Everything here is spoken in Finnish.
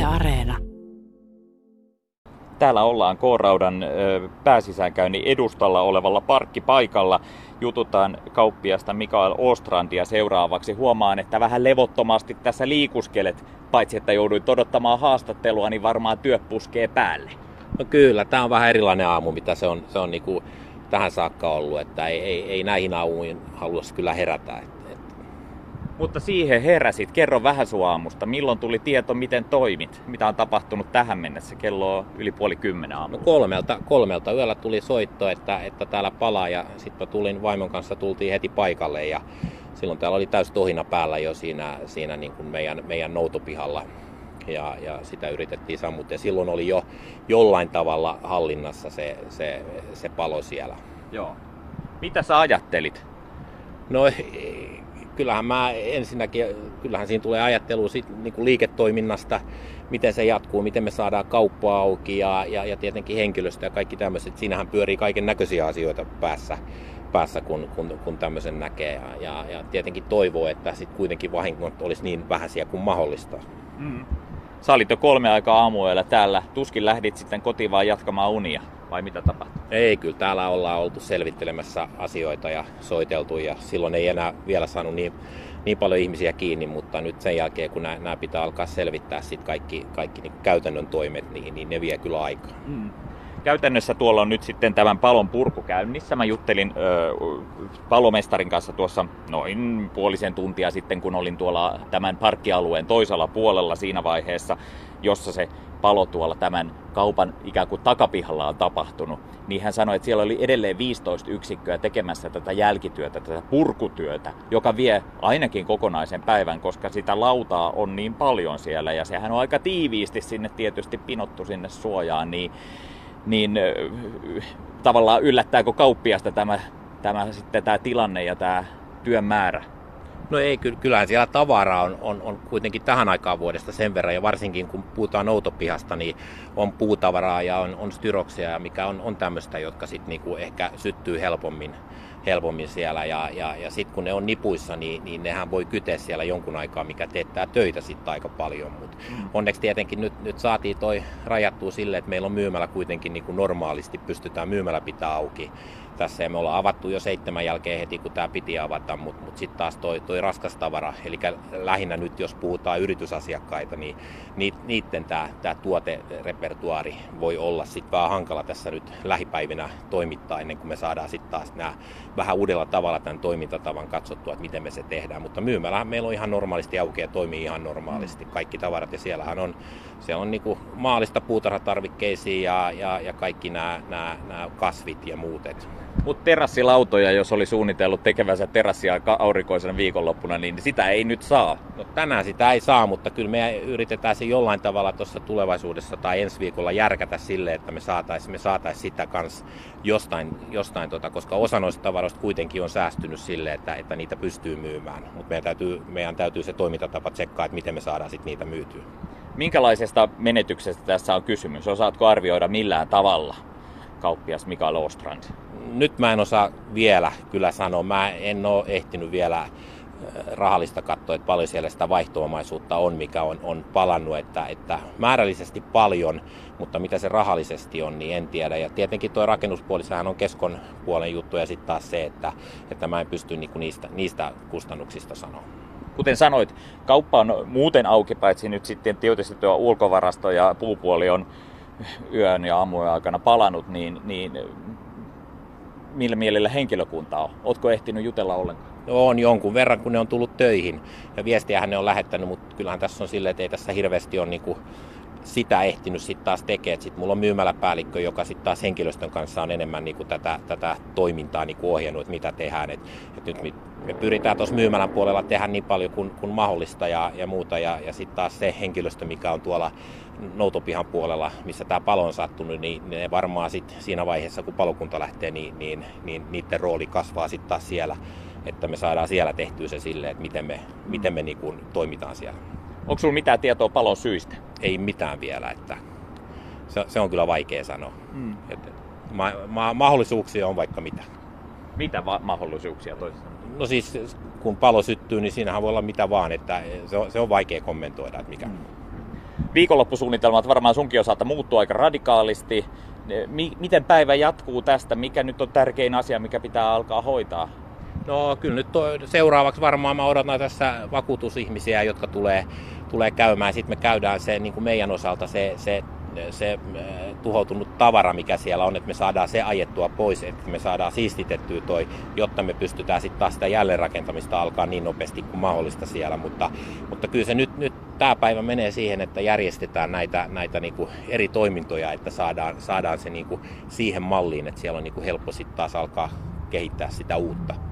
Areena. Täällä ollaan K-Raudan pääsisäänkäynnin edustalla olevalla parkkipaikalla. Jututaan kauppiasta Mikael Åstrandia seuraavaksi. Huomaan, että vähän levottomasti tässä liikuskelet. Paitsi että jouduit odottamaan haastattelua, niin varmaan työt puskee päälle. No kyllä, tämä on vähän erilainen aamu, mitä se on niin kuin tähän saakka ollut. Että ei näihin aamuihin haluaisi kyllä herätä. Mutta siihen heräsit. Kerro vähän sun aamusta. Milloin tuli tieto, miten toimit? Mitä on tapahtunut tähän mennessä? Kello on yli 9:30 aamulla. No kolmelta yöllä tuli soitto, että täällä palaa, ja sitten tulin vaimon kanssa, tultiin heti paikalle, ja silloin täällä oli täys tohina päällä jo siinä niin kuin meidän noutopihalla, ja sitä yritettiin sammuttaa. Silloin oli jo jollain tavalla hallinnassa se palo siellä. Joo. Mitä sä ajattelit? No kyllähän siinä tulee ajattelua niin kuin liiketoiminnasta, miten se jatkuu, miten me saadaan kauppaa auki ja tietenkin henkilöstö ja kaikki tämmöiset. Siinähän pyörii kaiken näköisiä asioita päässä kun tämmöisen näkee. Ja tietenkin toivoo, että sitten kuitenkin vahingot olisi niin vähäisiä kuin mahdollista. Mm. Sä olit jo 3 aikaa aamuyöllä täällä. Tuskin lähdit sitten kotiin vaan jatkamaan unia, vai mitä tapahtui? Ei, kyllä täällä ollaan oltu selvittelemässä asioita ja soiteltu, ja silloin ei enää vielä saanut niin paljon ihmisiä kiinni, mutta nyt sen jälkeen, kun nämä pitää alkaa selvittää sit kaikki niin käytännön toimet, niin ne vie kyllä aikaa. Mm. Käytännössä tuolla on nyt sitten tämän palon purku käynnissä. Mä juttelin palomestarin kanssa tuossa noin puolisen tuntia sitten, kun olin tuolla tämän parkkialueen toisella puolella siinä vaiheessa, jossa se palo tuolla tämän kaupan ikään kuin takapihalla on tapahtunut. Niin hän sanoi, että siellä oli edelleen 15 yksikköä tekemässä tätä jälkityötä, tätä purkutyötä, joka vie ainakin kokonaisen päivän, koska sitä lautaa on niin paljon siellä. Ja sehän on aika tiiviisti sinne tietysti pinottu sinne suojaan, niin tavallaan yllättääkö kauppiasta tämä tilanne ja tämä työn määrä? No ei, kyllähän siellä tavaraa on kuitenkin tähän aikaan vuodesta sen verran, ja varsinkin kun puhutaan noutopihasta, niin on puutavaraa ja on styroksia, mikä on tämmöistä, jotka sitten niinku ehkä syttyy helpommin siellä, ja sitten kun ne on nipuissa, niin nehän voi kyteä siellä jonkun aikaa, mikä teettää töitä sitten aika paljon, mutta onneksi tietenkin nyt saatiin toi rajattua silleen, että meillä on myymälä kuitenkin niin kuin normaalisti, pystytään myymälä pitää auki tässä, ja me ollaan avattu jo 7 jälkeen heti, kun tämä piti avata, mutta sitten taas toi raskas tavara, eli lähinnä nyt, jos puhutaan yritysasiakkaita, niin niiden tämä tuoterepertuaari voi olla sitten vähän hankala tässä nyt lähipäivinä toimittaa, ennen kuin me saadaan sitten taas nämä vähän uudella tavalla tämän toimintatavan katsottua, että miten me se tehdään, mutta myymälä meillä on ihan normaalisti auki ja toimii ihan normaalisti, kaikki tavarat, ja siellä on niinku maallista puutarhatarvikkeisiin ja kaikki nämä kasvit ja muut. Mutta terassilautoja, jos oli suunnitellut tekevänsä terassia aurinkoisena viikonloppuna, niin sitä ei nyt saa. No, tänään sitä ei saa, mutta kyllä me yritetään se jollain tavalla tuossa tulevaisuudessa tai ensi viikolla järkätä sille, että me saataisiin sitä kanssa jostain koska osa noista tavaroista kuitenkin on säästynyt sille, että niitä pystyy myymään. Mutta meidän täytyy se toimintatapa tsekkaa, että miten me saadaan sit niitä myytyä. Minkälaisesta menetyksestä tässä on kysymys? Osaatko arvioida millään tavalla, kauppias Mikael Åstrand? Nyt mä en osaa vielä kyllä sanoa. Mä en ole ehtinyt vielä rahallista katsoa, että paljon siellä sitä vaihto-omaisuutta on, mikä on palannut, että määrällisesti paljon, mutta mitä se rahallisesti on, niin en tiedä. Ja tietenkin tuo rakennuspuoli, sehän on keskon puolen juttu, ja sitten taas se, että mä en pysty niistä kustannuksista sanoa. Kuten sanoit, kauppa on muuten auki, paitsi nyt sitten tietysti tuo ulkovarasto ja puupuoli on yön ja aamujen aikana palannut, niin millä mielellä henkilökuntaa on? Ootko ehtinyt jutella ollenkaan? No, on jonkun verran, kun ne on tullut töihin, ja viestiähän ne on lähettänyt, mutta kyllähän tässä on silleen, että ei tässä hirveästi ole niinku sitä ehtinyt sitten taas tekemään. Sitten mulla on myymäläpäällikkö, joka sitten taas henkilöstön kanssa on enemmän niinku tätä toimintaa niinku ohjannut, että mitä tehdään. Et nyt me pyritään tuossa myymälän puolella tehdä niin paljon kuin mahdollista ja muuta, ja sitten taas se henkilöstö, mikä on tuolla noutopihan puolella, missä tämä palo on sattunut, niin ne varmaan sitten siinä vaiheessa, kun palokunta lähtee, niin niiden rooli kasvaa sitten taas siellä, että me saadaan siellä tehtyä se silleen, että miten me niinku toimitaan siellä. Onko sinulla mitään tietoa palon syistä? Ei mitään vielä, että se on kyllä vaikea sanoa. Mahdollisuuksia on vaikka mitä. Mitä mahdollisuuksia toisaalta? No siis kun palo syttyy, niin siinähän voi olla mitä vaan, että se on vaikea kommentoida, että mikä. viikonloppusuunnitelmat varmaan sunkin osalta muuttuu aika radikaalisti. Miten päivä jatkuu tästä? Mikä nyt on tärkein asia, mikä pitää alkaa hoitaa? No kyllä nyt seuraavaksi varmaan mä odotan tässä vakuutusihmisiä, jotka tulee käymään. Sitten me käydään se niin kuin meidän osalta se tuhoutunut tavara, mikä siellä on, että me saadaan se ajettua pois, että me saadaan siistitettyä jotta me pystytään sitten taas sitä jälleenrakentamista alkaa niin nopeasti kuin mahdollista siellä. Mutta kyllä se nyt tämä päivä menee siihen, että järjestetään näitä niin kuin eri toimintoja, että saadaan se niin kuin siihen malliin, että siellä on niin kuin helppo sitten taas alkaa kehittää sitä uutta.